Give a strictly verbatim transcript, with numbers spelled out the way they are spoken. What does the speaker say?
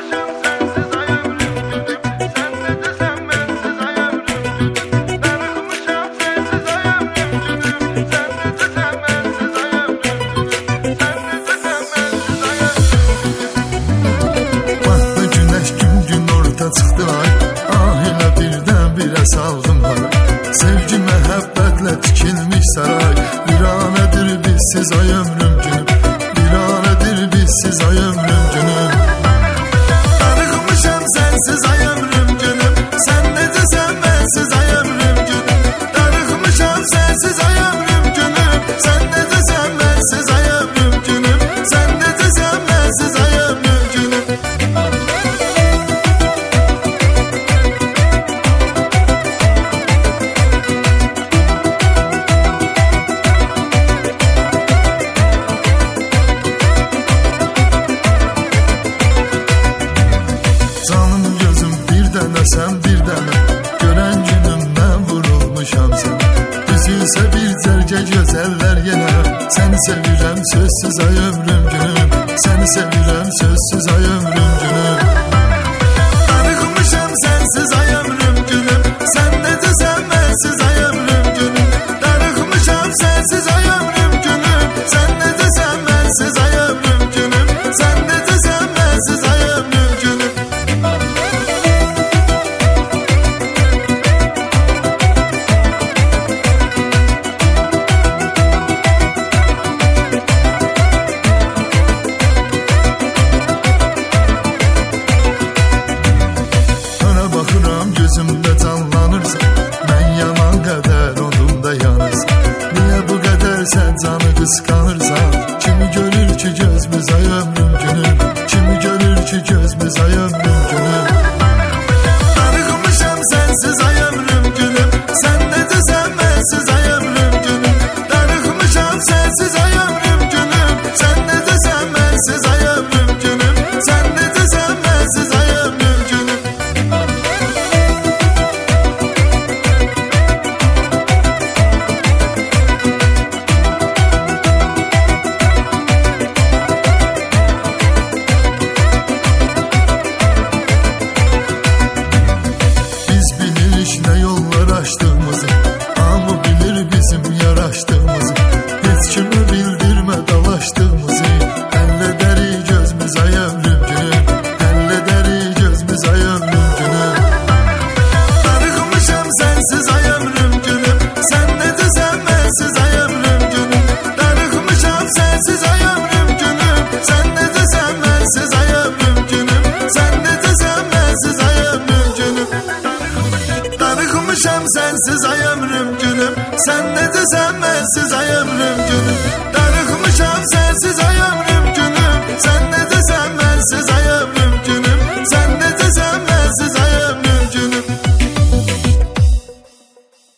saldım hara. Sevgi məhəbbətlə tikilmiş saray. Viranədir bizsiz ay ömrüm günüm. Viranədir bizsiz ay ömrüm günüm. Darıxmışam sensiz ay ömrüm günüm. Sen necəsən mənsiz ay ömrüm günüm. Darıxmışam sensiz ay ömrüm günüm. Sen necəsən mənsiz ay ömrüm günüm. Sen necəsən mənsiz ay ömrüm günüm. Sen bir dənə görən günümdən vurulmuşam sən. Üzülsə bir cərgə gözəllər yenə. Səni sevirəm sözsüz ay ömrüm günüm. Səni sevirəm sözsüz ay ömrüm günüm. Darıxmışam sensiz ay ömrüm günüm. Sen necəsən mənsiz ay ömrüm günüm. Darıxmışam sensiz ay ömrüm günüm. Sen necəsən mənsiz ay ömrüm günüm. Sen necəsən mənsiz ay ömrüm günüm. Gözümdə canlanırsan, mən yaman qədər onumda yanırsan. Niyə bu qədər sən canı qısqanırsan? Kimi görür ki gözümüz ay ömrüm günüm. Kimi görür ki gözümüz ay ömrüm günüm. Darıxmışam sensiz ay ömrüm günüm. Sen necəsən mənsiz ay ömrüm günüm. Darıxmışam sensiz ay ömrüm günüm. Sen necəsən mənsiz ay ömrüm günüm. Sen necəsən mənsiz ay ömrüm günüm. Ne yollar açtığımızı, hamı bilir bizim yaraştığımızı. Heç kimə bildirmə dalaştığımızı. Həlledərik gözümüz ay ömrüm günüm. Həlledərik gözümüz ay ömrüm günüm. Darıxmışam sensiz ay ömrüm günüm. Sen necəsən mənsiz ay ömrüm günüm. Darıxmışam sensiz ay ömrüm günüm. Sen necəsən mənsiz ay ömrüm günüm. Sen necəsən mənsiz ay ömrüm günüm. Darıxmışam sensiz ay ömrüm günüm. Sen necəsən mənsiz ay ömrüm